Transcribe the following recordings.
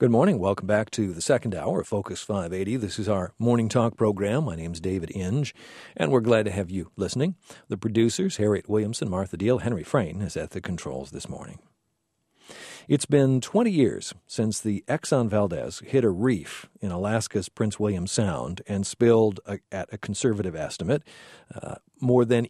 Good morning. Welcome back to the second hour of Focus 580. This is our morning talk program. My name is David Inge, and we're glad to have you listening. The producers, Harriet Williamson, Martha Deal, Henry Frayne is at the controls this morning. It's been 20 years since the Exxon Valdez hit a reef in Alaska's Prince William Sound and spilled, at a conservative estimate, more than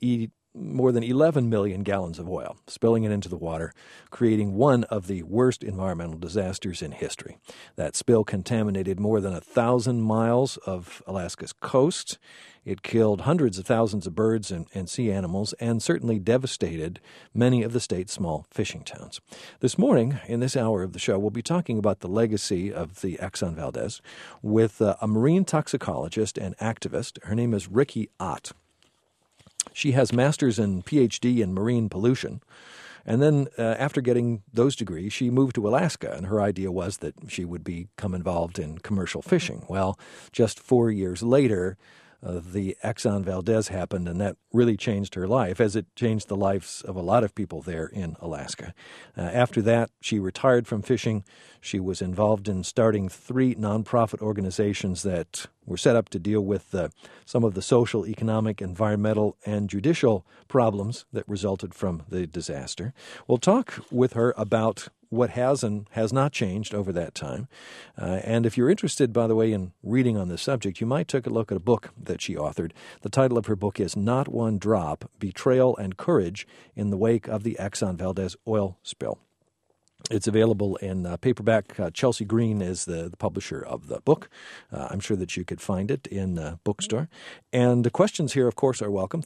11 million gallons of oil, spilling it into the water, creating one of the worst environmental disasters in history. That spill contaminated more than 1,000 miles of Alaska's coast. It killed hundreds of thousands of birds and sea animals and certainly devastated many of the state's small fishing towns. This morning, in this hour of the show, we'll be talking about the legacy of the Exxon Valdez with a marine toxicologist and activist. Her name is Rikki Ott. She has master's and Ph.D. in marine pollution. And then after getting those degrees, she moved to Alaska, and her idea was that she would become involved in commercial fishing. Well, just 4 years later, the Exxon Valdez happened, and that really changed her life, as it changed the lives of a lot of people there in Alaska. After that, she retired from fishing. She was involved in starting 3 nonprofit organizations that were set up to deal with some of the social, economic, environmental, and judicial problems that resulted from the disaster. We'll talk with her about what has and has not changed over that time. And if you're interested, by the way, in reading on this subject, you might take a look at a book that she authored. The title of her book is Not One Drop: Betrayal and Courage in the Wake of the Exxon Valdez Oil Spill. It's available in paperback. Chelsea Green is the publisher of the book. I'm sure that you could find it in a bookstore. And the questions here, of course, are welcome.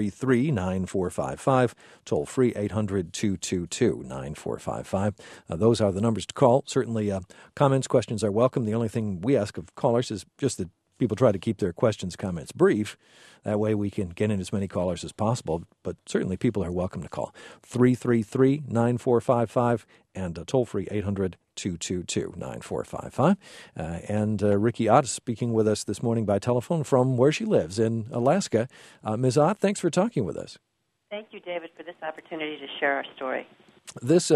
333-9455, toll free 800-222-9455. Those are the numbers to call. Certainly, comments, questions are welcome. The only thing we ask of callers is just that people try to keep their questions, comments brief. That way we can get in as many callers as possible. But certainly people are welcome to call. 333-9455 and toll-free 800-222-9455. And Rikki Ott is speaking with us this morning by telephone from where she lives in Alaska. Ms. Ott, thanks for talking with us. Thank you, David, for this opportunity to share our story. This,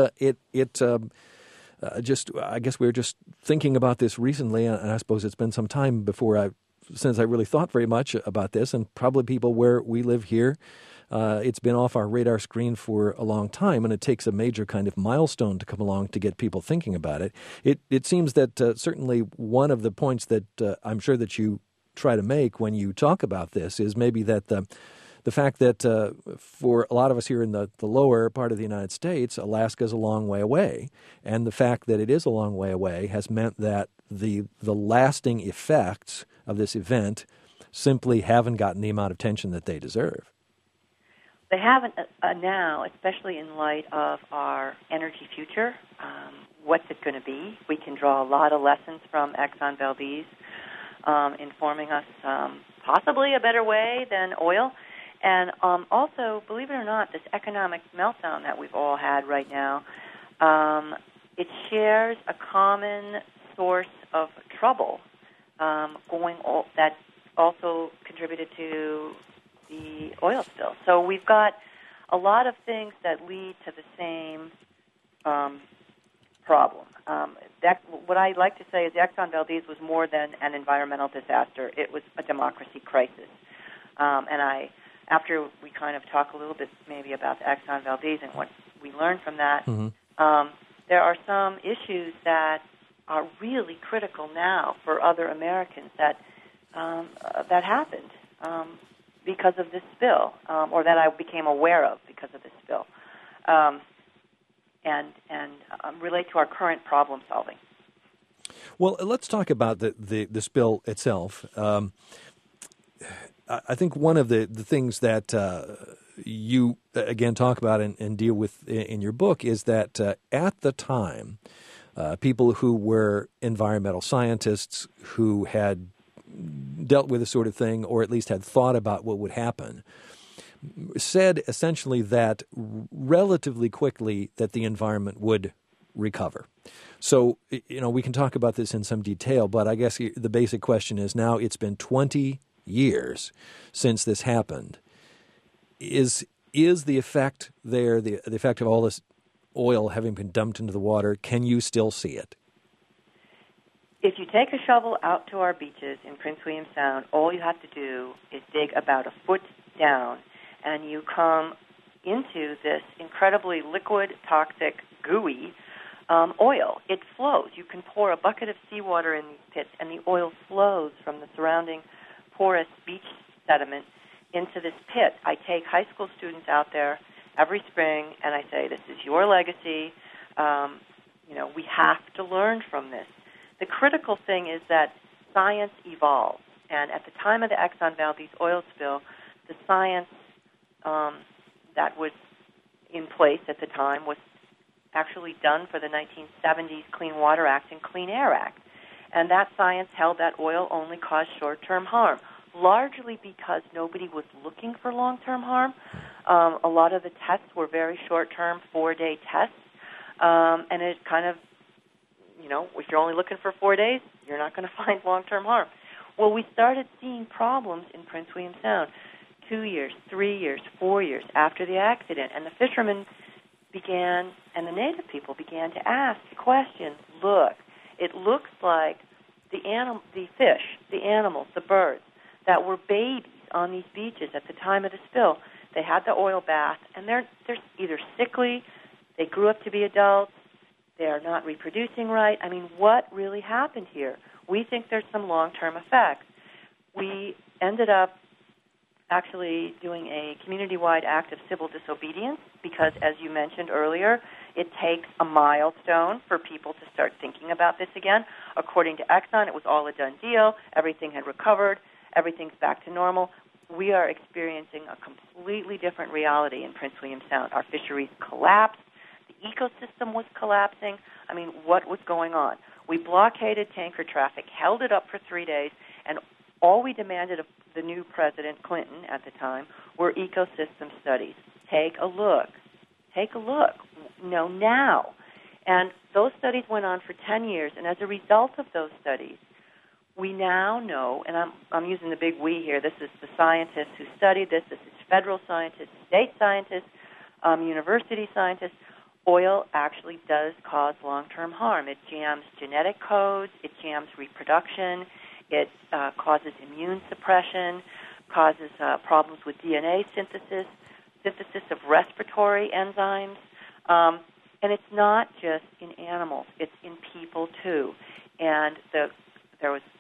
I guess we were just thinking about this recently, and I suppose it's been some time since I really thought very much about this, and probably people where we live here, it's been off our radar screen for a long time, and it takes a major kind of milestone to come along to get people thinking about it. It seems that certainly one of the points that I'm sure that you try to make when you talk about this is maybe that the fact that for a lot of us here in the lower part of the United States, Alaska is a long way away. And the fact that it is a long way away has meant that the lasting effects of this event simply haven't gotten the amount of attention that they deserve. They haven't now, especially in light of our energy future. What's it going to be? We can draw a lot of lessons from Exxon Valdez, informing us possibly a better way than oil. And also, believe it or not, this economic meltdown that we've all had right now, it shares a common source of trouble that also contributed to the oil spill. So we've got a lot of things that lead to the same problem. What I like to say is Exxon Valdez was more than an environmental disaster. It was a democracy crisis. After we kind of talk a little bit maybe about the Exxon Valdez and what we learned from that, there are some issues that are really critical now for other Americans that happened because of this spill, or that I became aware of because of this spill, and relate to our current problem solving. Well, let's talk about the spill itself. I think one of the things that you, again, talk about and deal with in your book is that at the time, people who were environmental scientists who had dealt with this sort of thing, or at least had thought about what would happen, said essentially that relatively quickly that the environment would recover. So, we can talk about this in some detail, but I guess the basic question is now it's been 20 years since this happened. Is the effect there, the effect of all this oil having been dumped into the water, can you still see it? If you take a shovel out to our beaches in Prince William Sound, all you have to do is dig about a foot down, and you come into this incredibly liquid, toxic, gooey oil. It flows. You can pour a bucket of seawater in these pits, and the oil flows from the surrounding porous beach sediment into this pit. I take high school students out there every spring, and I say, this is your legacy. We have to learn from this. The critical thing is that science evolves, and at the time of the Exxon Valdez oil spill, the science that was in place at the time was actually done for the 1970s Clean Water Act and Clean Air Act. And that science held that oil only caused short-term harm, largely because nobody was looking for long-term harm. A lot of the tests were very short-term, 4-day tests. And it kind of, if you're only looking for 4 days, you're not going to find long-term harm. Well, we started seeing problems in Prince William Sound 2 years, 3 years, 4 years after the accident. And the fishermen began, and the native people began to ask questions. Look, it looks like the fish, the animals, the birds that were babies on these beaches at the time of the spill, they had the oil bath, and they're either sickly, they grew up to be adults, they are not reproducing right. I mean, what really happened here? We think there's some long-term effects. We ended up actually doing a community-wide act of civil disobedience because, as you mentioned earlier, it takes a milestone for people to start thinking about this again. According to Exxon, it was all a done deal. Everything had recovered. Everything's back to normal. We are experiencing a completely different reality in Prince William Sound. Our fisheries collapsed. The ecosystem was collapsing. I mean, what was going on? We blockaded tanker traffic, held it up for 3 days, and all we demanded of the new President Clinton at the time were ecosystem studies. Take a look. Take a look. Now. And those studies went on for 10 years, and as a result of those studies, we now know, and I'm using the big we here, this is the scientists who studied this, this is federal scientists, state scientists, university scientists, oil actually does cause long-term harm. It jams genetic codes, it jams reproduction, it causes immune suppression, causes problems with DNA synthesis of respiratory enzymes, and it's not just in animals, it's in people too. And there was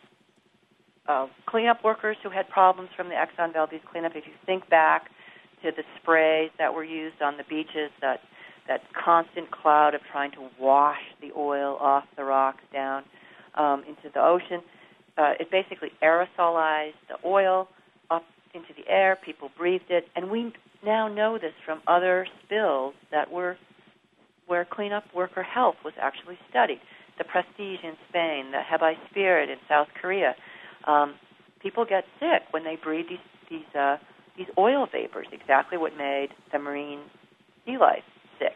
cleanup workers who had problems from the Exxon Valdez cleanup. If you think back to the sprays that were used on the beaches, that constant cloud of trying to wash the oil off the rocks down into the ocean, it basically aerosolized the oil up into the air. People breathed it, and we now know this from other spills that were where cleanup worker health was actually studied. The Prestige in Spain, the Hebei Spirit in South Korea. People get sick when they breathe these oil vapors, exactly what made the marine sea life sick.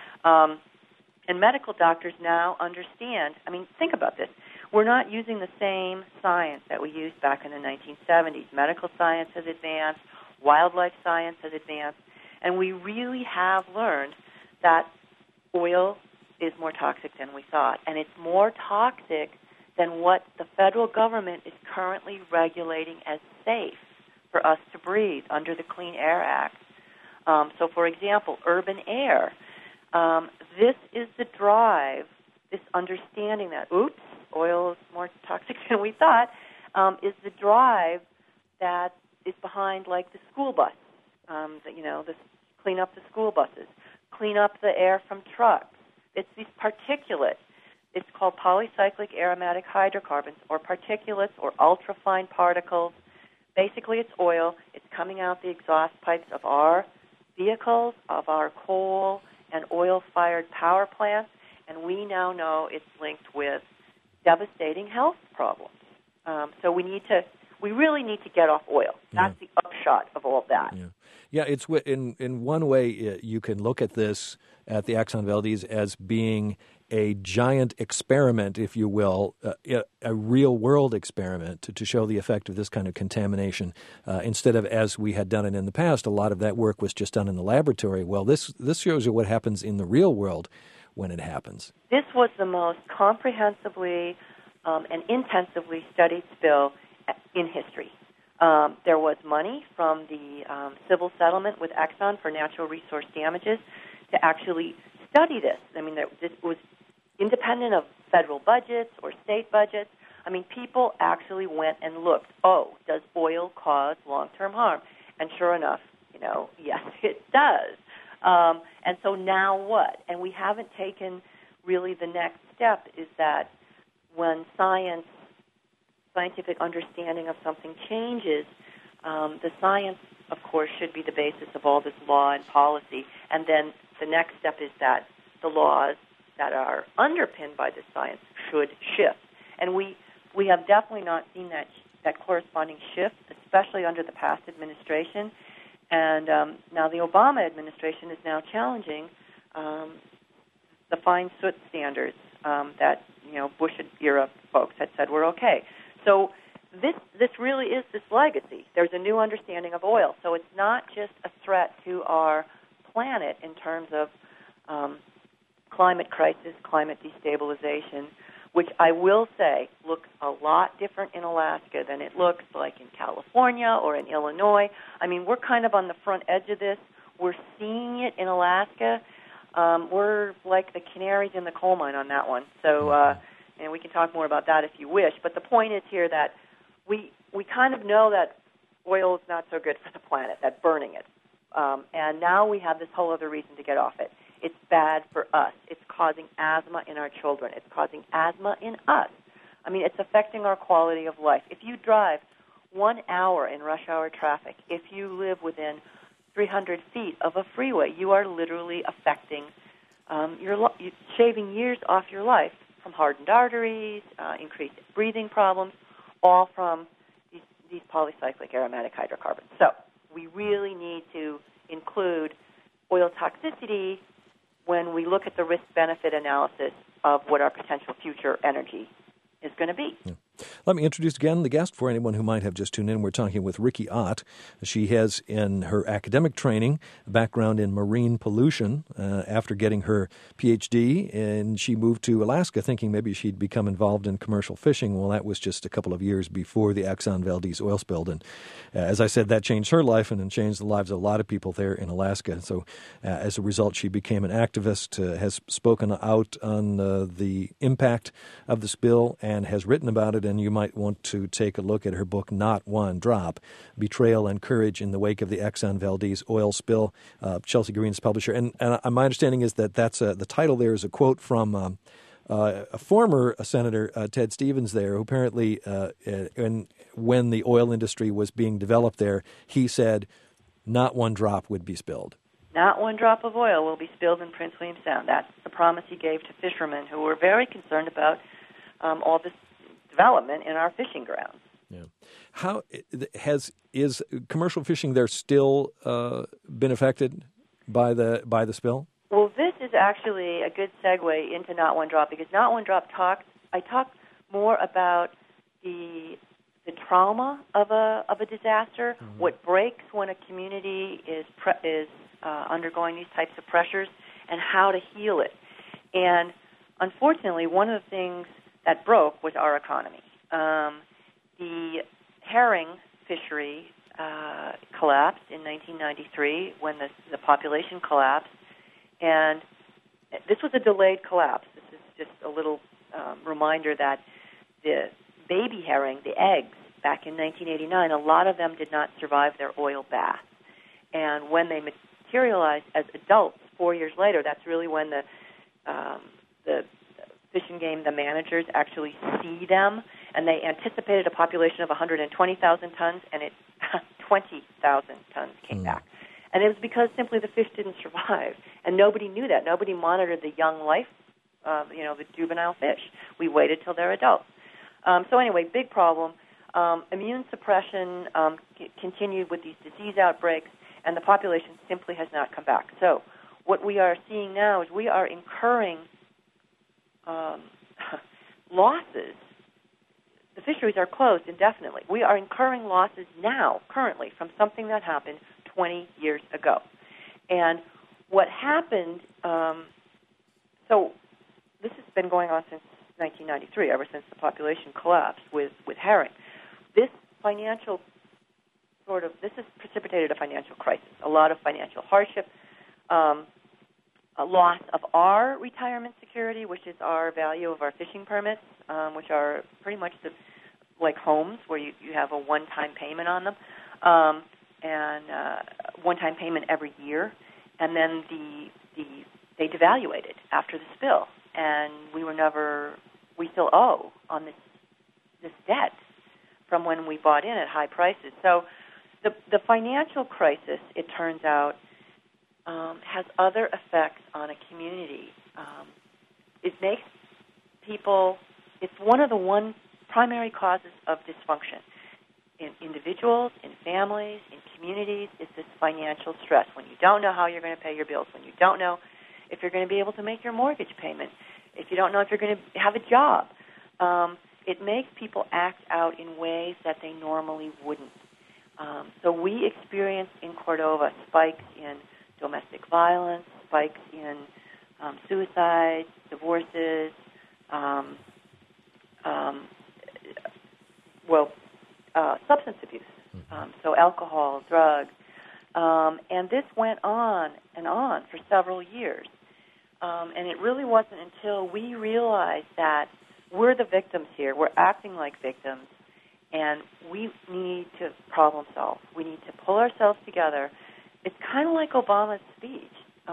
And medical doctors now understand, I mean, think about this. We're not using the same science that we used back in the 1970s. Medical science has advanced, wildlife science has advanced, and we really have learned that oil is more toxic than we thought, and it's more toxic than what the federal government is currently regulating as safe for us to breathe under the Clean Air Act. So, for example, urban air. This is the drive, this understanding that, oil is more toxic than we thought, is the drive that is behind, like, the school bus, clean up the school buses, clean up the air from trucks. It's these particulates. It's called polycyclic aromatic hydrocarbons, or particulates, or ultrafine particles. Basically, it's oil. It's coming out the exhaust pipes of our vehicles, of our coal and oil-fired power plants, and we now know it's linked with devastating health problems. So we really need to get off oil. That's the upshot of all of that. Yeah, it's in one way you can look at this at the Exxon Valdez as being a giant experiment, if you will, a real-world experiment to show the effect of this kind of contamination. Instead of, as we had done it in the past, a lot of that work was just done in the laboratory. Well, this shows you what happens in the real world when it happens. This was the most comprehensively and intensively studied spill in history. There was money from the civil settlement with Exxon for natural resource damages to actually study this. I mean, this was independent of federal budgets or state budgets. I mean, people actually went and looked, does oil cause long-term harm? And sure enough, yes, it does. And so now what? And we haven't taken really the next step is that when scientific understanding of something changes, the science, of course, should be the basis of all this law and policy. And then the next step is that the laws that are underpinned by the science should shift. And we have definitely not seen that corresponding shift, especially under the past administration. And now the Obama administration is now challenging the fine soot standards that Bush era folks had said were okay. So this really is this legacy. There's a new understanding of oil. So it's not just a threat to our planet in terms of climate crisis, climate destabilization, which I will say looks a lot different in Alaska than it looks like in California or in Illinois. I mean, we're kind of on the front edge of this. We're seeing it in Alaska. We're like the canaries in the coal mine on that one. So, and we can talk more about that if you wish. But the point is here that we kind of know that oil is not so good for the planet, that burning it. And now we have this whole other reason to get off it. It's bad for us. It's causing asthma in our children. It's causing asthma in us. I mean, it's affecting our quality of life. If you drive 1 hour in rush hour traffic, if you live within 300 feet of a freeway, you are literally affecting shaving years off your life from hardened arteries, increased breathing problems, all from these polycyclic aromatic hydrocarbons. So we really need to include oil toxicity when we look at the risk-benefit analysis of what our potential future energy is going to be. Yeah. Let me introduce again the guest for anyone who might have just tuned in. We're talking with Rikki Ott. She has, in her academic training, a background in marine pollution. After getting her Ph.D., and she moved to Alaska thinking maybe she'd become involved in commercial fishing. Well, that was just a couple of years before the Exxon Valdez oil spill. And as I said, that changed her life and changed the lives of a lot of people there in Alaska. So as a result, she became an activist, has spoken out on the impact of the spill, and has written about it. And you might want to take a look at her book, Not One Drop, Betrayal and Courage in the Wake of the Exxon Valdez Oil Spill. Chelsea Green's publisher. And my understanding is that the title there is a quote from a former Senator, Ted Stevens there, who apparently, when the oil industry was being developed there, he said, not one drop would be spilled. Not one drop of oil will be spilled in Prince William Sound. That's the promise he gave to fishermen who were very concerned about all this development in our fishing grounds. Yeah. How is commercial fishing there still been affected by the spill? Well, this is actually a good segue into Not One Drop, because Not One Drop I talk more about the trauma of a disaster, mm-hmm. what breaks when a community is undergoing these types of pressures, and how to heal it. And unfortunately, one of the things that broke was our economy. The herring fishery collapsed in 1993 when the population collapsed, and this was a delayed collapse. This is just a little reminder that the baby herring, the eggs, back in 1989, a lot of them did not survive their oil bath. And when they materialized as adults 4 years later, that's really when the Fish and Game, the managers, actually see them, and they anticipated a population of 120,000 tons, and 20,000 tons came back. And it was because simply the fish didn't survive, and nobody knew that. Nobody monitored the young life, the juvenile fish. We waited till they're adults. So anyway, big problem. Immune suppression continued with these disease outbreaks, and the population simply has not come back. So what we are seeing now is we are incurring losses. The fisheries are closed indefinitely. We are incurring losses now, currently, from something that happened 20 years ago. And what happened, so this has been going on since 1993, ever since the population collapsed with herring. This has precipitated a financial crisis, a lot of financial hardship, a loss of our retirement security, which is our value of our fishing permits, which are pretty much like homes where you have a one-time payment on them, and one-time payment every year, and then they devaluated after the spill, and we still owe on this debt from when we bought in at high prices. So the financial crisis, it turns out, has other effects on a community. It makes people, it's one of the primary causes of dysfunction in individuals, in families, in communities, is this financial stress. When you don't know how you're going to pay your bills, when you don't know if you're going to be able to make your mortgage payment, if you don't know if you're going to have a job, it makes people act out in ways that they normally wouldn't. So we experienced in Cordova spikes in domestic violence, spikes in suicides, divorces, substance abuse, so alcohol, drugs, and this went on and on for several years. And it really wasn't until we realized that we're the victims here, we're acting like victims, and we need to problem solve. We need to pull ourselves together. It's kind of like Obama's speech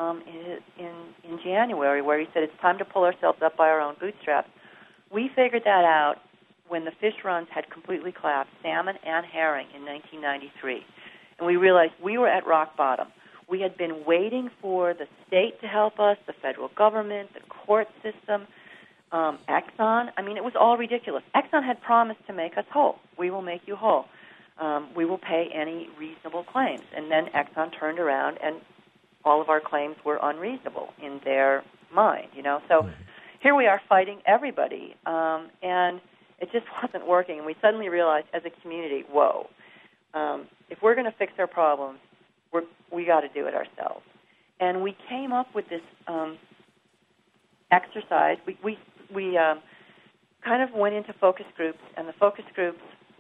in January, where he said it's time to pull ourselves up by our own bootstraps. We figured that out when the fish runs had completely collapsed, salmon and herring, in 1993. And we realized we were at rock bottom. We had been waiting for the state to help us, the federal government, the court system, Exxon. I mean, it was all ridiculous. Exxon had promised to make us whole. We will make you whole. We will pay any reasonable claims. And then Exxon turned around, and all of our claims were unreasonable in their mind, So here we are fighting everybody, and it just wasn't working. And we suddenly realized as a community, whoa, if we're going to fix our problems, we got to do it ourselves. And we came up with this exercise. We kind of went into focus groups, and the focus groups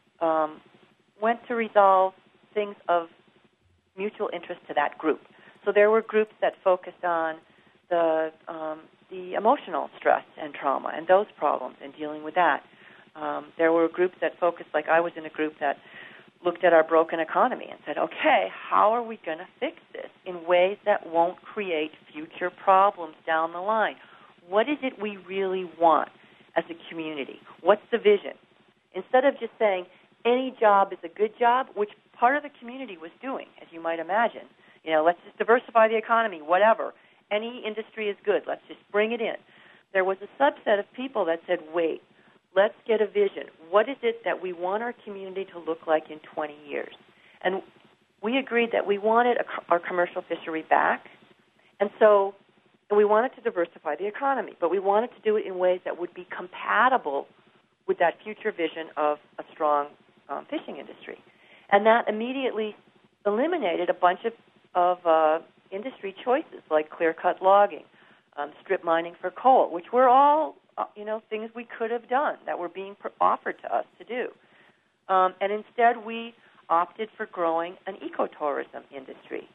went to resolve things of mutual interest to that group. So there were groups that focused on the emotional stress and trauma and those problems and dealing with that. There were groups that focused, like I was in a group that looked at our broken economy and said, okay, how are we going to fix this in ways that won't create future problems down the line? What is it we really want as a community? What's the vision? Instead of just saying any job is a good job, which part of the community was doing, as you might imagine. Let's just diversify the economy, whatever. Any industry is good. Let's just bring it in. There was a subset of people that said, wait, let's get a vision. What is it that we want our community to look like in 20 years? And we agreed that we wanted our commercial fishery back, and so we wanted to diversify the economy, but we wanted to do it in ways that would be compatible with that future vision of a strong fishing industry. And that immediately eliminated a bunch of industry choices like clear-cut logging, strip mining for coal, which were all things we could have done that were being offered to us to do. And instead, we opted for growing an ecotourism industry.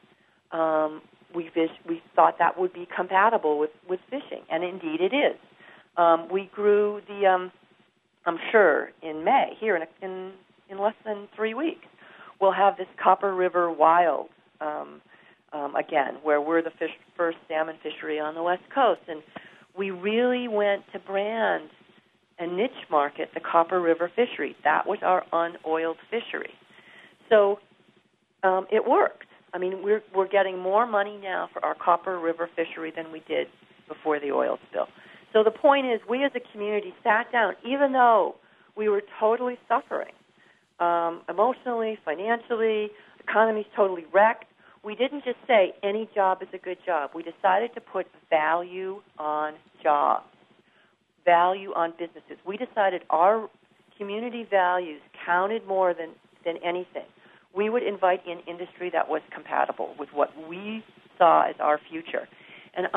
We thought that would be compatible with fishing, and indeed it is. We grew I'm sure in May, here in less than 3 weeks, we'll have this Copper River Wild again, where we're the first salmon fishery on the West Coast. And we really went to brand and niche market the Copper River fishery. That was our unoiled fishery. So it worked. I mean, we're getting more money now for our Copper River fishery than we did before the oil spill. So the point is, we as a community sat down, even though we were totally suffering, emotionally, financially, economy's totally wrecked. We didn't just say any job is a good job. We decided to put value on jobs, value on businesses. We decided our community values counted more than anything. We would invite in industry that was compatible with what we saw as our future. And I am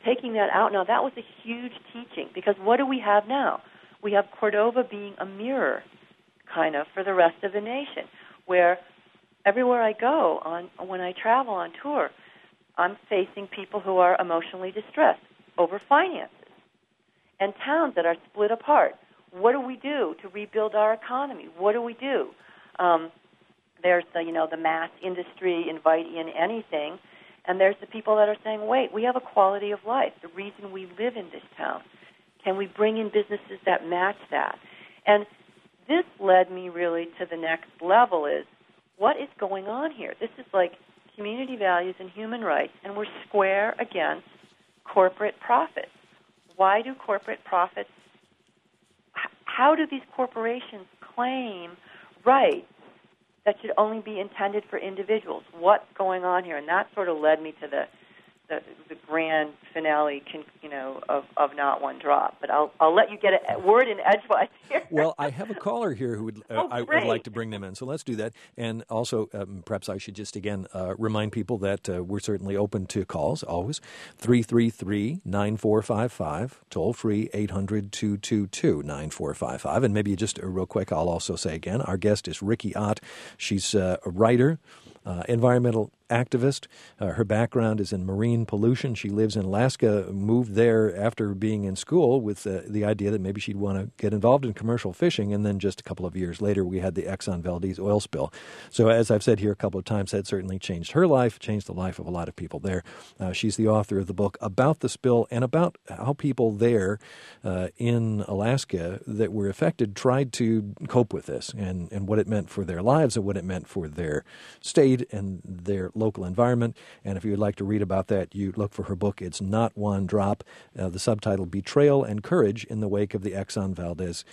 taking that out now, that was a huge teaching, because what do we have now? We have Cordova being a mirror, kind of, for the rest of the nation, where everywhere I go, when I travel on tour, I'm facing people who are emotionally distressed over finances, and towns that are split apart. What do we do to rebuild our economy? What do we do? There's the mass industry, invite in anything, and there's the people that are saying, wait, we have a quality of life, the reason we live in this town. Can we bring in businesses that match that? And this led me really to the next level is, what is going on here? This is like community values and human rights, and we're square against corporate profits. Why do corporate profits, how do these corporations claim rights that should only be intended for individuals? What's going on here? And that sort of led me to the grand finale, of Not One Drop. But I'll let you get a word in edgewise here. Well, I have a caller here who would I would like to bring them in, so let's do that. And also, perhaps I should just again remind people that we're certainly open to calls. Always 333-9455, toll free 800-222-9455. And maybe just real quick, I'll also say again, our guest is Rikki Ott. She's a writer. Environmental activist. Her background is in marine pollution. She lives in Alaska, moved there after being in school with the idea that maybe she'd want to get involved in commercial fishing, and then just a couple of years later we had the Exxon Valdez oil spill. So as I've said here a couple of times, that certainly changed her life, changed the life of a lot of people there. She's the author of the book about the spill and about how people there in Alaska that were affected tried to cope with this and what it meant for their lives and what it meant for their state and their local environment. And if you would like to read about that, you look for her book. It's Not One Drop. The subtitle, Betrayal and Courage in the Wake of the Exxon Valdez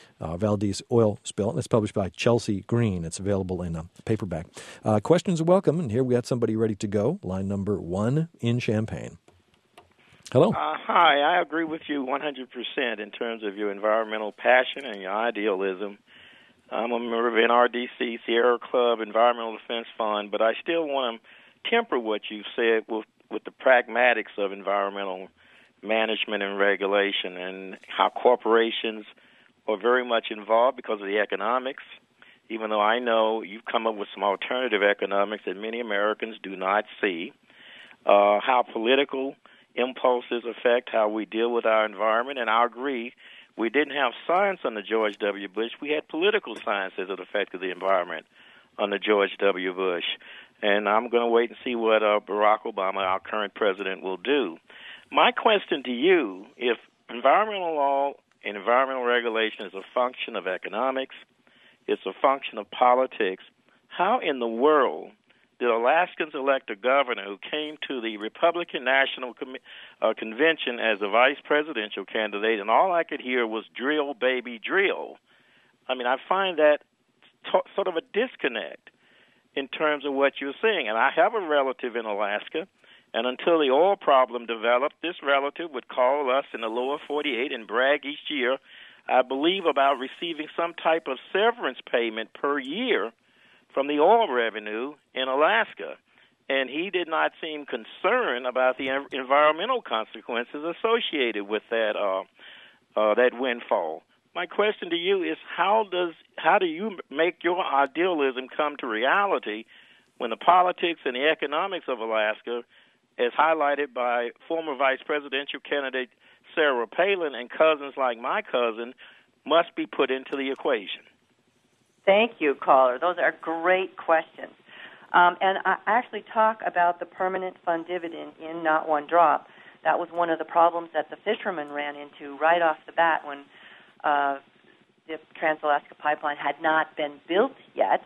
oil spill. And it's published by Chelsea Green. It's available in a paperback. Questions are welcome. And here we got somebody ready to go. Line number 1 in Champaign. Hello. Hi. I agree with you 100% in terms of your environmental passion and your idealism. I'm a member of NRDC, Sierra Club, Environmental Defense Fund, but I still want to temper what you said with the pragmatics of environmental management and regulation and how corporations are very much involved because of the economics, even though I know you've come up with some alternative economics that many Americans do not see, how political impulses affect how we deal with our environment, and I agree. We didn't have science under George W. Bush. We had political sciences that affected the environment under George W. Bush. And I'm going to wait and see what Barack Obama, our current president, will do. My question to you, if environmental law and environmental regulation is a function of economics, it's a function of politics, how in the world did Alaskans elect a governor who came to the Republican National Convention as a vice presidential candidate, and all I could hear was drill, baby, drill? I mean, I find that sort of a disconnect in terms of what you're saying. And I have a relative in Alaska, and until the oil problem developed, this relative would call us in the lower 48 and brag each year, I believe, about receiving some type of severance payment per year from the oil revenue in Alaska, and he did not seem concerned about the environmental consequences associated with that windfall. My question to you is, how do you make your idealism come to reality when the politics and the economics of Alaska, as highlighted by former vice presidential candidate Sarah Palin and cousins like my cousin, must be put into the equation? Thank you, caller. Those are great questions. And I actually talk about the permanent fund dividend in Not One Drop. That was one of the problems that the fishermen ran into right off the bat when the Trans-Alaska Pipeline had not been built yet,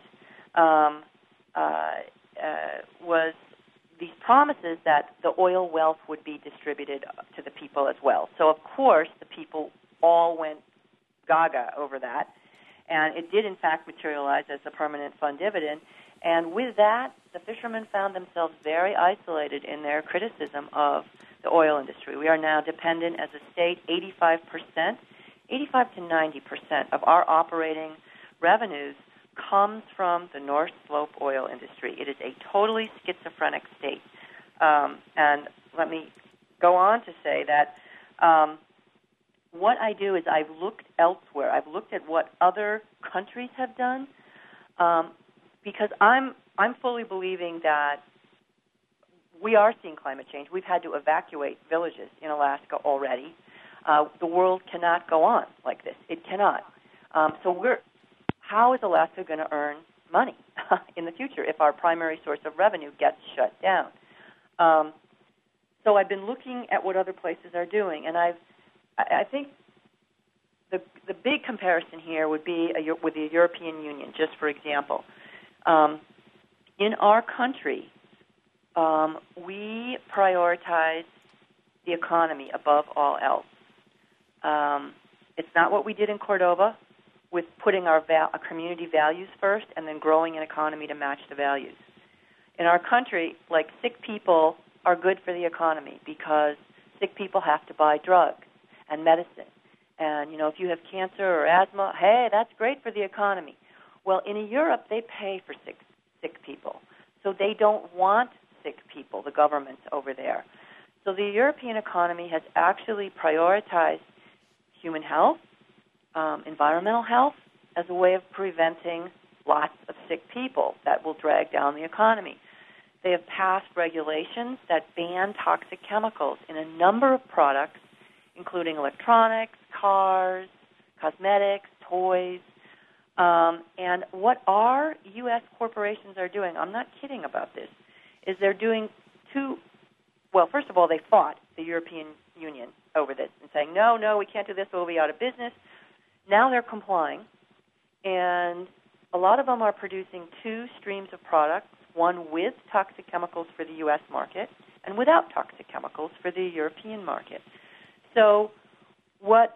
was these promises that the oil wealth would be distributed to the people as well. So, of course, the people all went gaga over that. And it did, in fact, materialize as a permanent fund dividend. And with that, the fishermen found themselves very isolated in their criticism of the oil industry. We are now dependent as a state, 85% to 90% of our operating revenues comes from the North Slope oil industry. It is a totally schizophrenic state. And let me go on to say that what I do is I've looked elsewhere. I've looked at what other countries have done, because I'm fully believing that we are seeing climate change. We've had to evacuate villages in Alaska already. The world cannot go on like this. It cannot. How is Alaska going to earn money in the future if our primary source of revenue gets shut down? So I've been looking at what other places are doing, and I think the big comparison here would be with the European Union, just for example. In our country, we prioritize the economy above all else. It's not what we did in Cordova with putting our community values first and then growing an economy to match the values. In our country, like, sick people are good for the economy because sick people have to buy drugs and medicine. And, if you have cancer or asthma, hey, that's great for the economy. Well, in Europe, they pay for sick people. So they don't want sick people, the governments over there. So the European economy has actually prioritized human health, environmental health, as a way of preventing lots of sick people that will drag down the economy. They have passed regulations that ban toxic chemicals in a number of products, including electronics, cars, cosmetics, toys. And what our U.S. corporations are doing, I'm not kidding about this, is they're doing first of all, they fought the European Union over this and saying, no, we can't do this, we'll be out of business. Now they're complying, and a lot of them are producing two streams of products, one with toxic chemicals for the U.S. market and without toxic chemicals for the European market. So what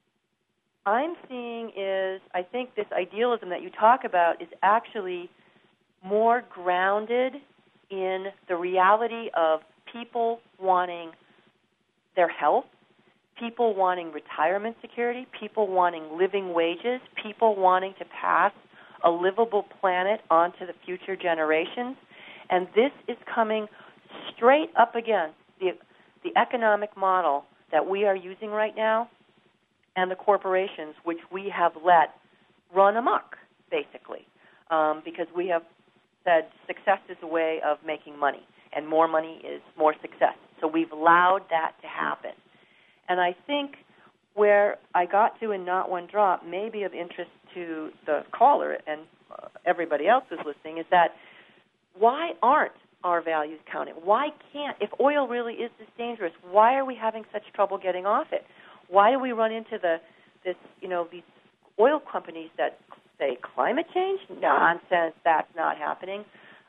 I'm seeing is, I think this idealism that you talk about is actually more grounded in the reality of people wanting their health, people wanting retirement security, people wanting living wages, people wanting to pass a livable planet on to the future generations. And this is coming straight up against the economic model that we are using right now and the corporations which we have let run amok, basically, because we have said success is a way of making money, and more money is more success. So we've allowed that to happen. And I think where I got to in Not One Drop may be of interest to the caller and everybody else who's listening, is that why aren't our values counted? Why can't, if oil really is this dangerous, why are we having such trouble getting off it? Why do we run into these oil companies that say climate change? Nonsense, that's not happening.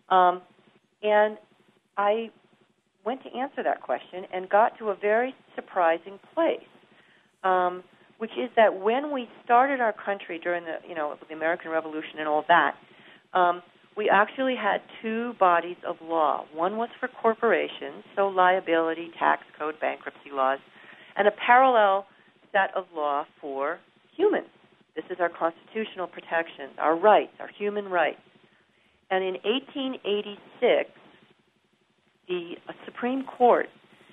And I went to answer that question and got to a very surprising place, which is that when we started our country during the American Revolution and all that, we actually had two bodies of law. One was for corporations, so liability, tax code, bankruptcy laws, and a parallel set of law for humans. This is our constitutional protections, our rights, our human rights. And in 1886, the Supreme Court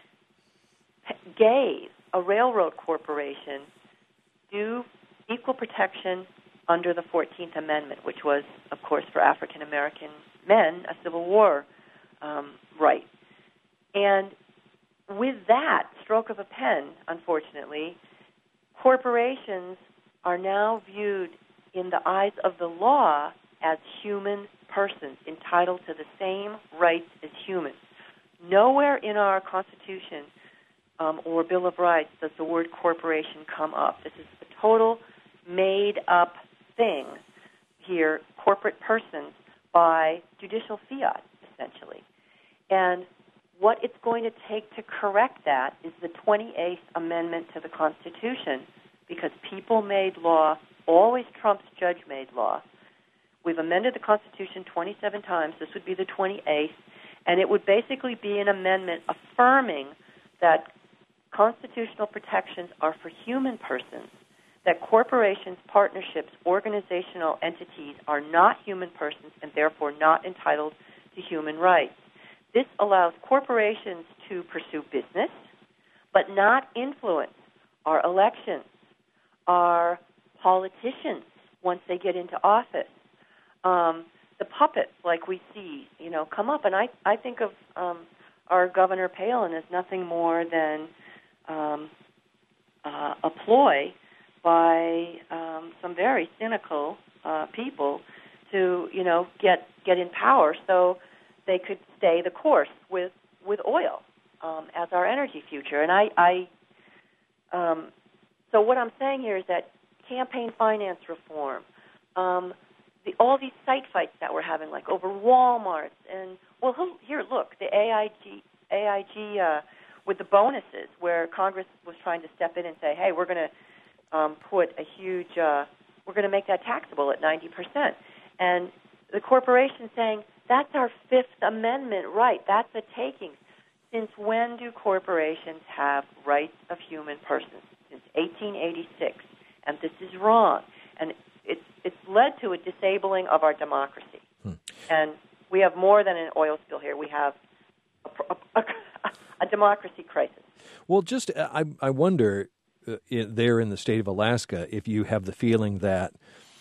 gave a railroad corporation due equal protection under the 14th Amendment, which was, of course, for African American men, a Civil War right. And with that stroke of a pen, unfortunately, corporations are now viewed in the eyes of the law as human persons entitled to the same rights as humans. Nowhere in our Constitution or Bill of Rights does the word corporation come up. This is a total made-up thing here, corporate persons, by judicial fiat, essentially. And what it's going to take to correct that is the 28th Amendment to the Constitution, because people-made law always trumps judge-made law. We've amended the Constitution 27 times. This would be the 28th, and it would basically be an amendment affirming that constitutional protections are for human persons, that corporations, partnerships, organizational entities are not human persons and therefore not entitled to human rights. This allows corporations to pursue business but not influence our elections, our politicians once they get into office, the puppets like we see, come up. And I think of our Governor Palin as nothing more than a ploy by some very cynical people to, get in power so they could stay the course with oil as our energy future. And so what I'm saying here is that campaign finance reform, all these site fights that we're having, like over Walmart, and here, look, the AIG with the bonuses, where Congress was trying to step in and say, hey, we're going to put a huge, we're going to make that taxable at 90%, and the corporation saying that's our Fifth Amendment right, that's a taking. Since when do corporations have rights of human persons? Since 1886, and this is wrong, and it's led to a disabling of our democracy. And we have more than an oil spill here. We have a democracy crisis. Well, just I wonder there in the state of Alaska if you have the feeling that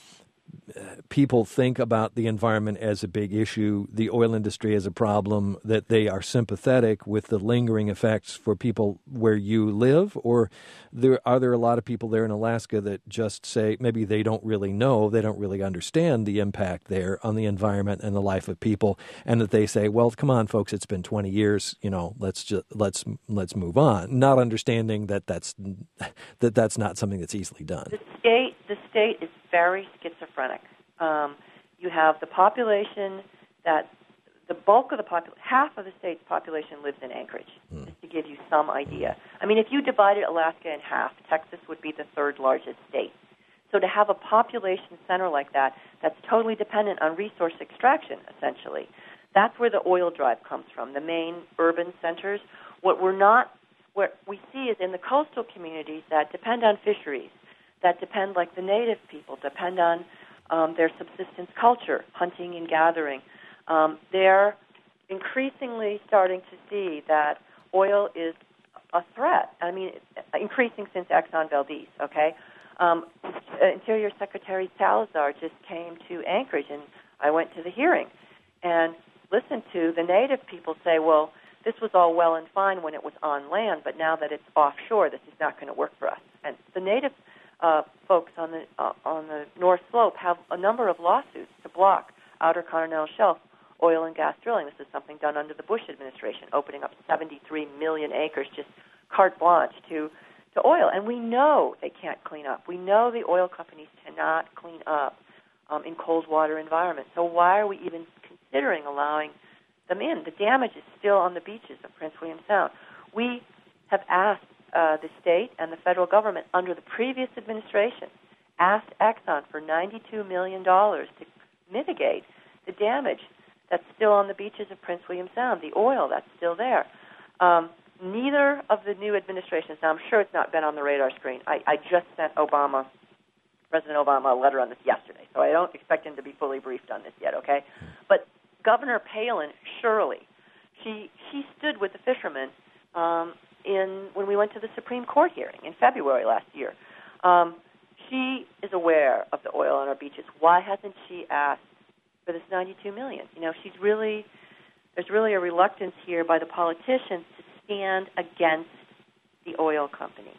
people think about the environment as a big issue, the oil industry as a problem, that they are sympathetic with the lingering effects for people where you live, or are there a lot of people there in Alaska that just say maybe they don't really know, they don't really understand the impact there on the environment and the life of people, and that they say, well, come on, folks, it's been 20 years, let's move on, not understanding that that's not something that's easily done. The state is very schizophrenic. You have the population that the bulk of the half of the state's population lives in Anchorage, just to give you some idea. I mean, if you divided Alaska in half, Texas would be the third largest state. So to have a population center like that, that's totally dependent on resource extraction, essentially, that's where the oil drive comes from, the main urban centers. What we see is in the coastal communities that depend on fisheries, that depend, like the native people, depend on their subsistence culture, hunting and gathering. They're increasingly starting to see that oil is a threat. I mean, increasing since Exxon Valdez, okay? Interior Secretary Salazar just came to Anchorage, and I went to the hearing and listened to the native people say, well, this was all well and fine when it was on land, but now that it's offshore, this is not going to work for us. And the native folks on the North Slope have a number of lawsuits to block Outer Continental Shelf oil and gas drilling. This is something done under the Bush administration, opening up 73 million acres, just carte blanche to oil. And we know they can't clean up. We know the oil companies cannot clean up in cold water environments. So why are we even considering allowing them in? The damage is still on the beaches of Prince William Sound. We have asked the state and the federal government under the previous administration asked Exxon for $92 million to mitigate the damage that's still on the beaches of Prince William Sound, the oil that's still there. Neither of the new administrations, now I'm sure it's not been on the radar screen. I just sent President Obama, a letter on this yesterday, so I don't expect him to be fully briefed on this yet, okay? But Governor Palin, surely, she stood with the fishermen when we went to the Supreme Court hearing in February last year. She is aware of the oil on our beaches. Why hasn't she asked for this $92 million? There's really a reluctance here by the politicians to stand against the oil company.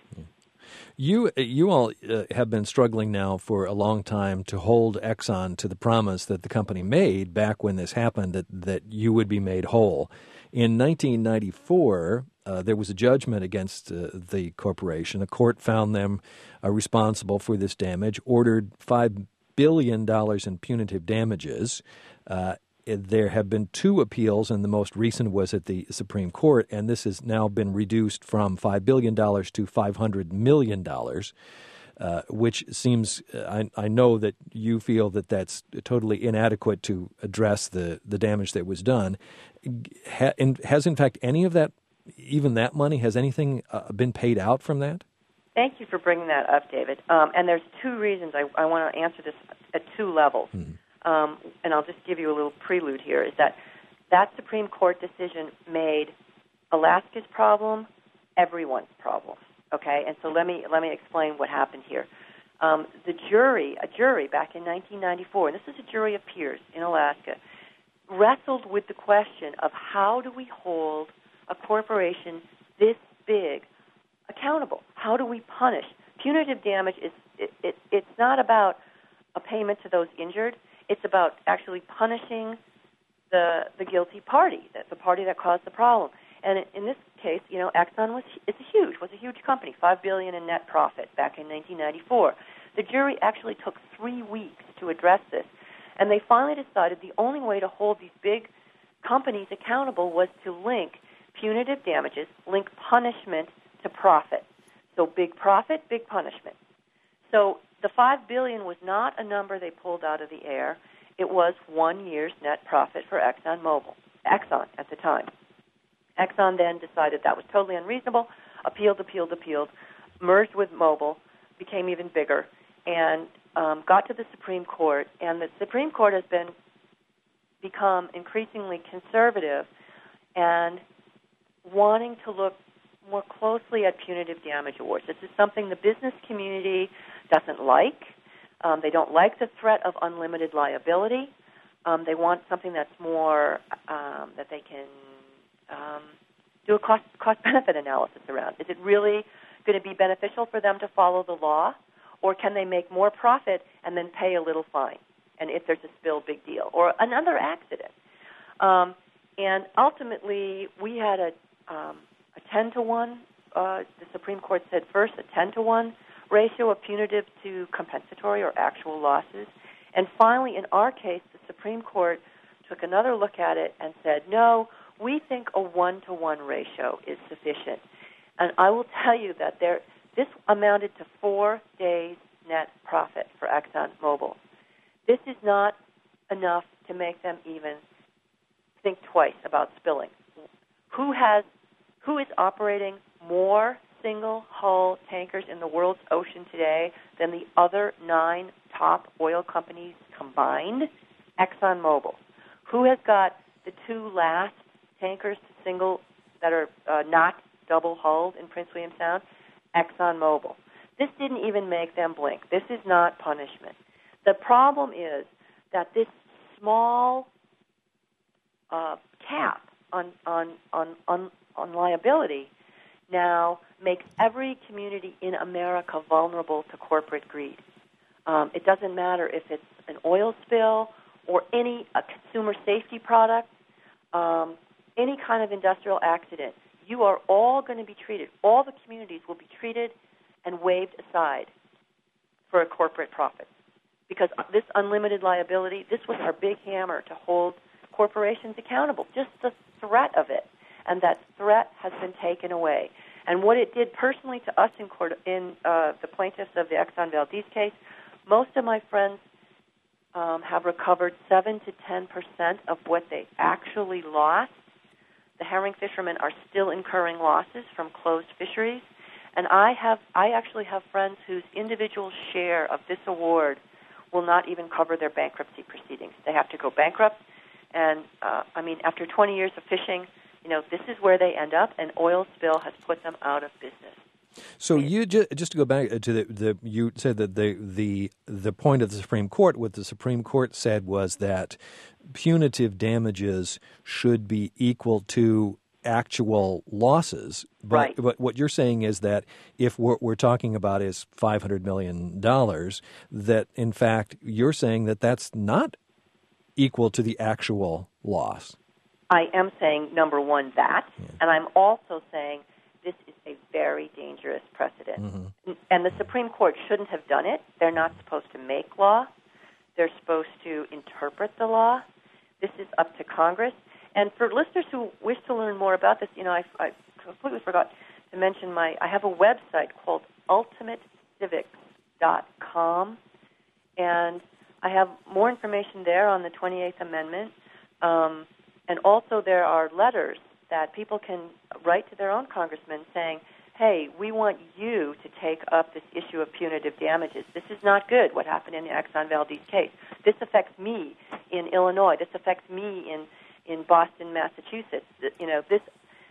You all have been struggling now for a long time to hold Exxon to the promise that the company made back when this happened, that you would be made whole. In 1994, there was a judgment against the corporation. A court found them responsible for this damage, ordered $5 billion in punitive damages. There have been two appeals, and the most recent was at the Supreme Court, and this has now been reduced from $5 billion to $500 million, which seems, I know that you feel that that's totally inadequate to address the damage that was done. Has, in fact, any of that, even that money, has anything been paid out from that? Thank you for bringing that up, David. And there's two reasons I want to answer this at two levels. Mm-hmm. And I'll just give you a little prelude here, is that Supreme Court decision made Alaska's problem everyone's problem. Okay, and so let me explain what happened here. A jury back in 1994, and this is a jury of peers in Alaska, wrestled with the question of how do we hold a corporation this big accountable? How do we punish? Punitive damage it's not about a payment to those injured. It's about actually punishing the guilty party, the party that caused the problem. And in this case, Exxon was a huge company, $5 billion in net profit back in 1994. The jury actually took 3 weeks to address this, and they finally decided the only way to hold these big companies accountable was to link punitive damages, link punishment to profit. So big profit, big punishment. So the $5 billion was not a number they pulled out of the air. It was 1 year's net profit for Exxon at the time. Exxon then decided that was totally unreasonable, appealed, merged with Mobil, became even bigger, and got to the Supreme Court. And the Supreme Court has become increasingly conservative and wanting to look more closely at punitive damage awards. This is something the business community doesn't like. They don't like the threat of unlimited liability. They want something that's more that they can do a cost-benefit analysis around. Is it really going to be beneficial for them to follow the law, or can they make more profit and then pay a little fine? And if there's a spill, big deal. Or another accident. And ultimately, we had a 10-to-1. The Supreme Court said first a 10-to-1 ratio of punitive to compensatory or actual losses. And finally, in our case, the Supreme Court took another look at it and said, no, we think a 1-to-1 ratio is sufficient. And I will tell you that this amounted to 4 days net profit for ExxonMobil. This is not enough to make them even think twice about spilling. Who is operating more single-hull tankers in the world's ocean today than the other 9 top oil companies combined? ExxonMobil. Who has got the 2 last tankers that are not double-hulled in Prince William Sound? ExxonMobil. This didn't even make them blink. This is not punishment. The problem is that this small cap on liability now makes every community in America vulnerable to corporate greed. It doesn't matter if it's an oil spill or a consumer safety product, any kind of industrial accident. You are all going to be treated, all the communities will be treated and waved aside for a corporate profit. Because this unlimited liability, this was our big hammer to hold corporations accountable, just the threat of it. And that threat has been taken away. And what it did personally to us in court, in the plaintiffs of the Exxon Valdez case, most of my friends have recovered 7 to 10% of what they actually lost. The herring fishermen are still incurring losses from closed fisheries. And I actually have friends whose individual share of this award will not even cover their bankruptcy proceedings. They have to go bankrupt. And, after 20 years of fishing, this is where they end up, and oil spill has put them out of business. So you just to go back to you said that the point of the Supreme Court, what the Supreme Court said was that punitive damages should be equal to actual losses. But, right. But what you're saying is that if what we're talking about is $500 million, that in fact you're saying that that's not equal to the actual loss. I am saying, number one, that, and I'm also saying this is a very dangerous precedent. Mm-hmm. And the Supreme Court shouldn't have done it. They're not supposed to make law. They're supposed to interpret the law. This is up to Congress. And for listeners who wish to learn more about this, I completely forgot to mention I have a website called ultimatecivics.com, and I have more information there on the 28th Amendment. And also there are letters that people can write to their own congressmen saying, hey, we want you to take up this issue of punitive damages. This is not good, what happened in the Exxon Valdez case. This affects me in Illinois. This affects me in Boston, Massachusetts.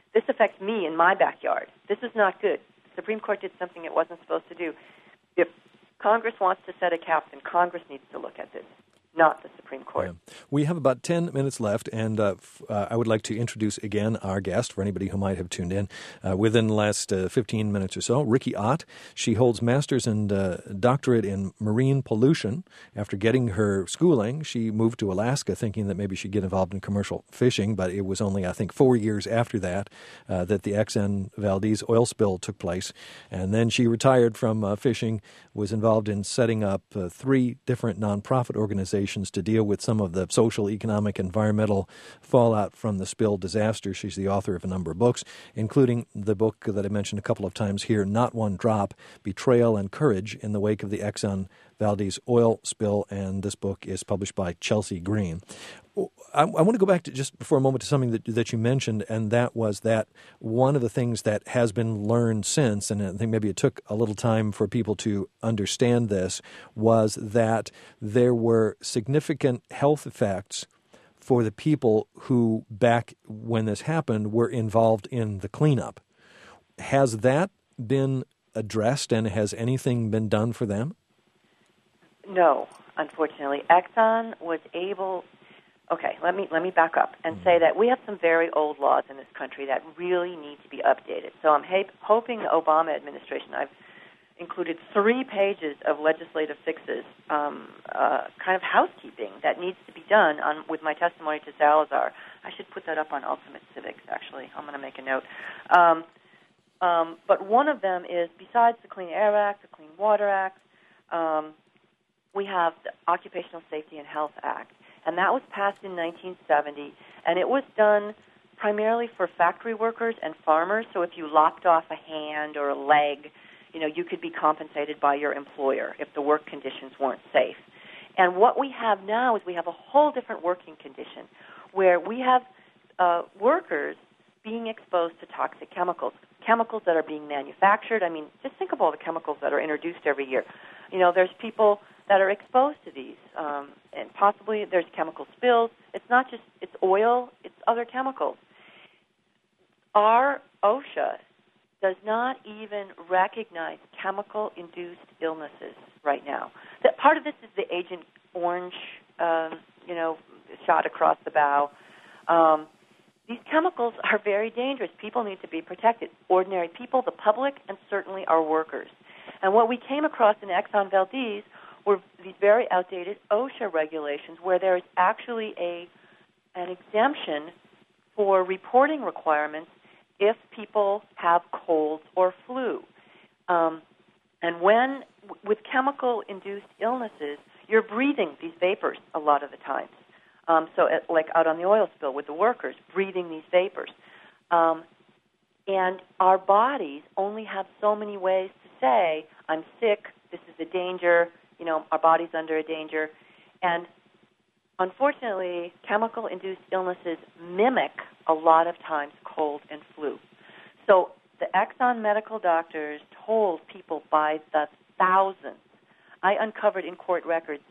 this affects me in my backyard. This is not good. The Supreme Court did something it wasn't supposed to do. If Congress wants to set a cap, then Congress needs to look at this, not the Supreme Court. Yeah. We have about 10 minutes left, and I would like to introduce again our guest for anybody who might have tuned in within the last 15 minutes or so, Rikki Ott. She holds master's and doctorate in marine pollution. After getting her schooling, she moved to Alaska thinking that maybe she'd get involved in commercial fishing, but it was only, I think, 4 years after that that the Exxon Valdez oil spill took place. And then she retired from fishing, was involved in setting up 3 different nonprofit organizations to deal with some of the social, economic, environmental fallout from the spill disaster. She's the author of a number of books, including the book that I mentioned a couple of times here, Not One Drop, Betrayal and Courage in the Wake of the Exxon Valdez oil spill, and this book is published by Chelsea Green. I want to go back to just for a moment to something that you mentioned, and that was that one of the things that has been learned since, and I think maybe it took a little time for people to understand this, was that there were significant health effects for the people who, back when this happened, were involved in the cleanup. Has that been addressed, and has anything been done for them? No, unfortunately. Exxon was able... Okay, let me back up and say that we have some very old laws in this country that really need to be updated. So I'm hoping the Obama administration, I've included 3 pages of legislative fixes, kind of housekeeping that needs to be done with my testimony to Salazar. I should put that up on Ultimate Civics, actually. I'm going to make a note. But one of them is, besides the Clean Air Act, the Clean Water Act, we have the Occupational Safety and Health Act. And that was passed in 1970, and it was done primarily for factory workers and farmers. So if you lopped off a hand or a leg, you could be compensated by your employer if the work conditions weren't safe. And what we have now is we have a whole different working condition where we have workers being exposed to toxic chemicals that are being manufactured. I mean, just think of all the chemicals that are introduced every year. There's people that are exposed to these, and possibly there's chemical spills. It's not just, it's oil, it's other chemicals. Our OSHA does not even recognize chemical-induced illnesses right now. That part of this is the Agent Orange, shot across the bow. These chemicals are very dangerous. People need to be protected. Ordinary people, the public, and certainly our workers. And what we came across in Exxon Valdez were these very outdated OSHA regulations where there is actually an exemption for reporting requirements if people have colds or flu. And with chemical-induced illnesses, you're breathing these vapors a lot of the times. Like out on the oil spill with the workers, breathing these vapors. And our bodies only have so many ways to say, I'm sick, this is a danger, our body's under a danger. And unfortunately, chemical-induced illnesses mimic a lot of times cold and flu. So the Exxon medical doctors told people by the thousands. I uncovered in court records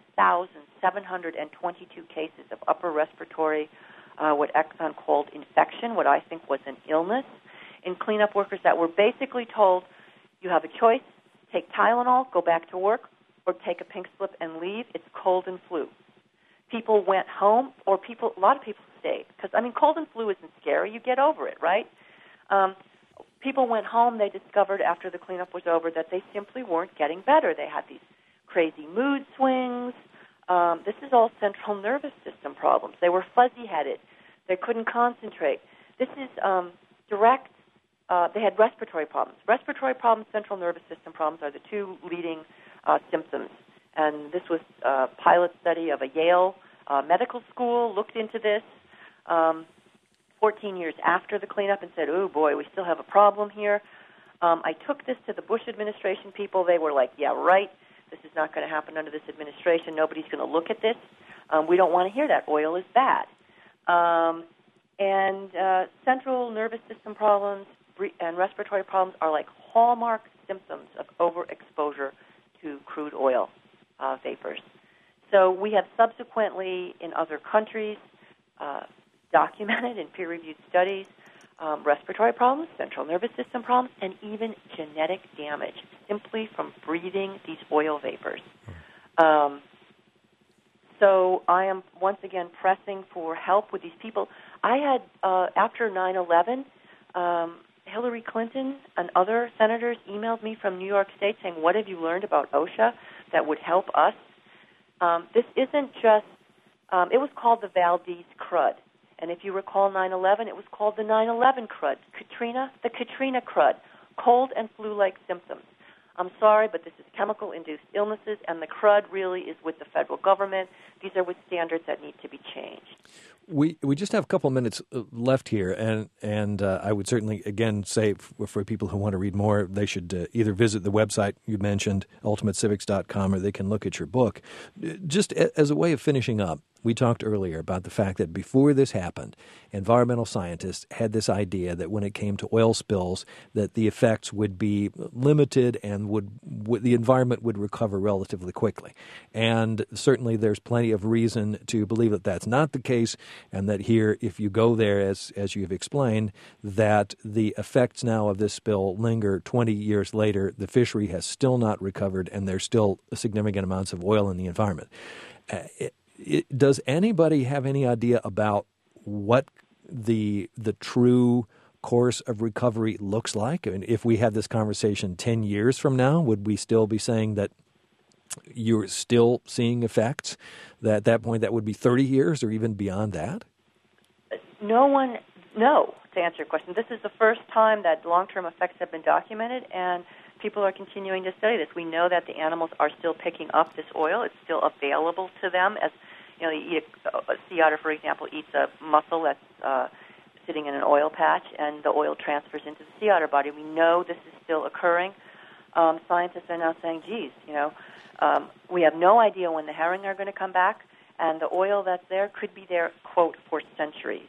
6,722 cases of upper respiratory, what Exxon called infection, what I think was an illness, in cleanup workers that were basically told, you have a choice, take Tylenol, go back to work, or take a pink slip and leave. It's cold and flu. People went home, or a lot of people stayed. Because, cold and flu isn't scary. You get over it, right? People went home. They discovered after the cleanup was over that they simply weren't getting better. They had these crazy mood swings. This is all central nervous system problems. They were fuzzy-headed. They couldn't concentrate. This is direct. They had respiratory problems. Respiratory problems, central nervous system problems are the 2 leading symptoms. And this was a pilot study of a Yale medical school, looked into this 14 years after the cleanup and said, oh, boy, we still have a problem here. I took this to the Bush administration people. They were like, yeah, right. This is not going to happen under this administration. Nobody's going to look at this. We don't want to hear that. Oil is bad. And central nervous system problems and respiratory problems are like hallmark symptoms of overexposure to crude oil vapors. So we have subsequently, in other countries, documented in peer-reviewed studies respiratory problems, central nervous system problems, and even genetic damage simply from breathing these oil vapors. So I am once again pressing for help with these people. I had, after 9/11, Hillary Clinton and other senators emailed me from New York State saying, what have you learned about OSHA that would help us? This isn't just, it was called the Valdez crud. And if you recall 9/11, it was called the 9/11 crud. The Katrina crud, cold and flu-like symptoms. I'm sorry, but this is chemical-induced illnesses, and the crud really is with the federal government. These are with standards that need to be changed. We just have a couple of minutes left here, and I would certainly, again, say for people who want to read more, they should either visit the website you mentioned, ultimatecivics.com, or they can look at your book. Just as a way of finishing up, we talked earlier about the fact that before this happened, environmental scientists had this idea that when it came to oil spills, that the effects would be limited and the environment would recover relatively quickly. And certainly there's plenty of reason to believe that that's not the case, and that here, if you go there, as you've explained, that the effects now of this spill linger 20 years later. The fishery has still not recovered, and there's still significant amounts of oil in the environment. Does anybody have any idea about what the true course of recovery looks like? I mean, if we had this conversation 10 years from now, would we still be saying that you're still seeing effects? That at that point, that would be 30 years or even beyond that? No, to answer your question. This is the first time that long-term effects have been documented, and people are continuing to study this. We know that the animals are still picking up this oil. It's still available to them. As you know, a sea otter, for example, eats a mussel that's sitting in an oil patch, and the oil transfers into the sea otter body. We know this is still occurring. Scientists are now saying, geez, we have no idea when the herring are going to come back, and the oil that's there could be there, quote, for centuries.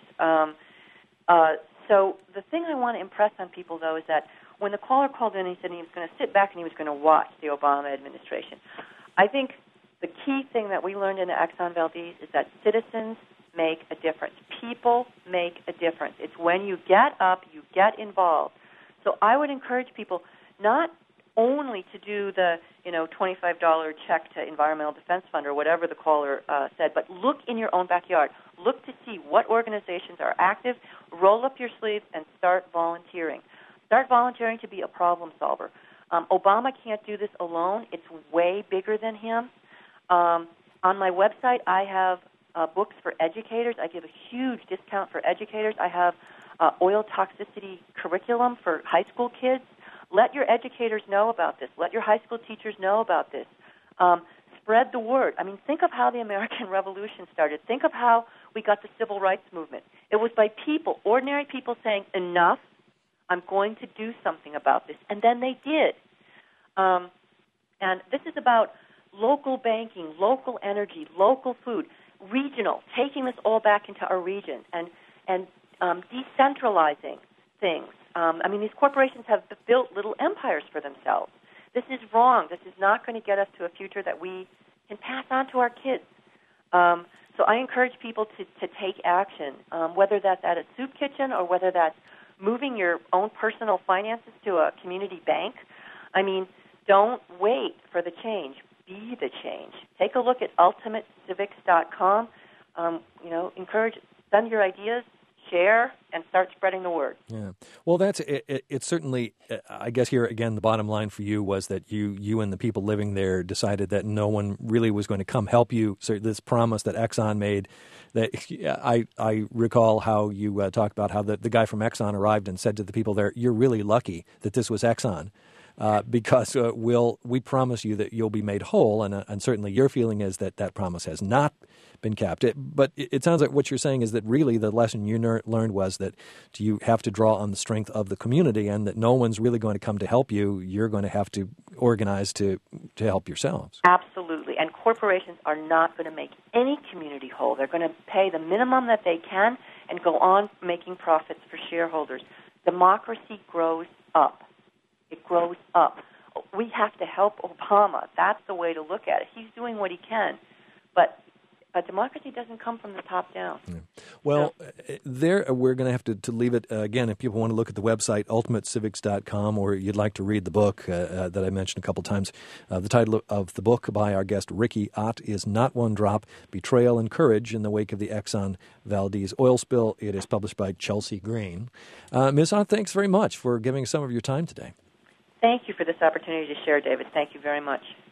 So the thing I want to impress on people, though, is that when the caller called in, he said he was going to sit back and he was going to watch the Obama administration. I think the key thing that we learned in the Exxon Valdez is that citizens make a difference. People make a difference. It's when you get up, you get involved. So I would encourage people not only to do the $25 check to Environmental Defense Fund or whatever the caller said, but look in your own backyard. Look to see what organizations are active. Roll up your sleeves and start volunteering. Start volunteering to be a problem solver. Obama can't do this alone. It's way bigger than him. On my website, I have books for educators. I give a huge discount for educators. I have oil toxicity curriculum for high school kids. Let your educators know about this. Let your high school teachers know about this. Spread the word. I mean, think of how the American Revolution started. Think of how we got the Civil Rights Movement. It was by people, ordinary people saying, enough, I'm going to do something about this. And then they did. And this is about local banking, local energy, local food, regional, taking this all back into our region and decentralizing things. These corporations have built little empires for themselves. This is wrong. This is not going to get us to a future that we can pass on to our kids. So I encourage people to take action, whether that's at a soup kitchen or whether that's moving your own personal finances to a community bank. Don't wait for the change. Be the change. Take a look at ultimatecivics.com. Send your ideas, share, and start spreading the word. Yeah. Well, that's it. It's certainly, I guess here again, the bottom line for you was that you and the people living there decided that no one really was going to come help you. So this promise that Exxon made, that I recall how you talked about how the guy from Exxon arrived and said to the people there, "You're really lucky that this was Exxon." Because we promise you that you'll be made whole, and certainly your feeling is that promise has not been kept. But it sounds like what you're saying is that really the lesson you learned was that you have to draw on the strength of the community, and that no one's really going to come to help you. You're going to have to organize to help yourselves. Absolutely, and corporations are not going to make any community whole. They're going to pay the minimum that they can and go on making profits for shareholders. Democracy grows up. It grows up. We have to help Obama. That's the way to look at it. He's doing what he can. But democracy doesn't come from the top down. Yeah. Well, there we're going to have to leave it. Again, if people want to look at the website, ultimatecivics.com, or you'd like to read the book that I mentioned a couple times, the title of the book by our guest Ricky Ott is Not One Drop, Betrayal and Courage in the Wake of the Exxon Valdez Oil Spill. It is published by Chelsea Green. Ms. Ott, thanks very much for giving some of your time today. Thank you for this opportunity to share, David. Thank you very much.